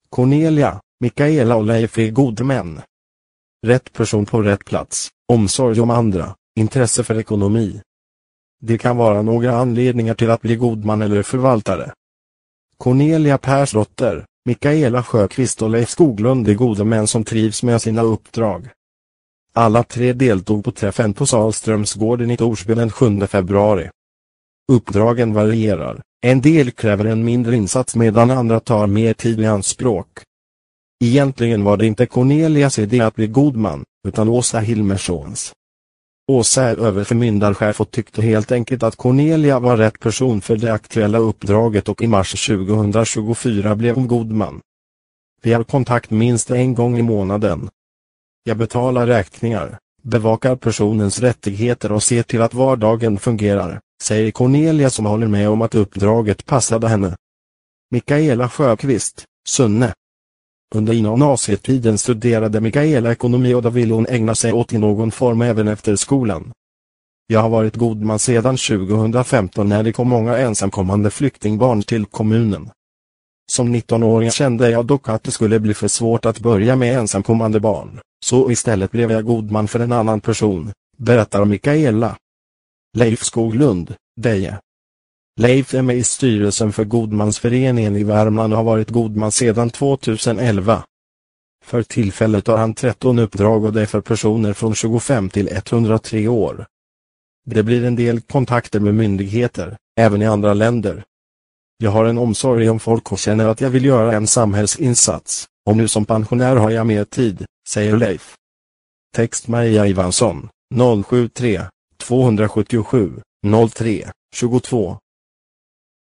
Cornelia, Mikaela och Leif är gode män. Rätt person på rätt plats, omsorg om andra, intresse för ekonomi. Det kan vara några anledningar till att bli god man eller förvaltare. Cornelia Persdotter, Mikaela Sjöqvist och Leif Skoglund är goda män som trivs med sina uppdrag. Alla tre deltog på träffen på Salströmsgården i Torsby den 7 februari. Uppdragen varierar, en del kräver en mindre insats medan andra tar mer tid i anspråk. Egentligen var det inte Cornelias idé att bli god man, utan Åsa Hilmerssons. Åsa är överförmyndarchef och tyckte helt enkelt att Cornelia var rätt person för det aktuella uppdraget och i mars 2024 blev hon god man. Vi har kontakt minst en gång i månaden. Jag betalar räkningar, bevakar personens rättigheter och ser till att vardagen fungerar, säger Cornelia som håller med om att uppdraget passade henne. Mikaela Sjöqvist, Sunne. Under gymnasietiden studerade Mikaela ekonomi och då ville hon ägna sig åt i någon form även efter skolan. Jag har varit god man sedan 2015 när det kom många ensamkommande flyktingbarn till kommunen. Som 19-åring kände jag dock att det skulle bli för svårt att börja med ensamkommande barn, så istället blev jag god man för en annan person, berättar Mikaela. Leif Skoglund, Deje. Leif är med i styrelsen för Godmansföreningen i Värmland och har varit godman sedan 2011. För tillfället har han 13 uppdrag och det är för personer från 25 till 103 år. Det blir en del kontakter med myndigheter, även i andra länder. Jag har en omsorg om folk och känner att jag vill göra en samhällsinsats, och nu som pensionär har jag mer tid, säger Leif. Text Maria Ivansson, 073 277 03 22.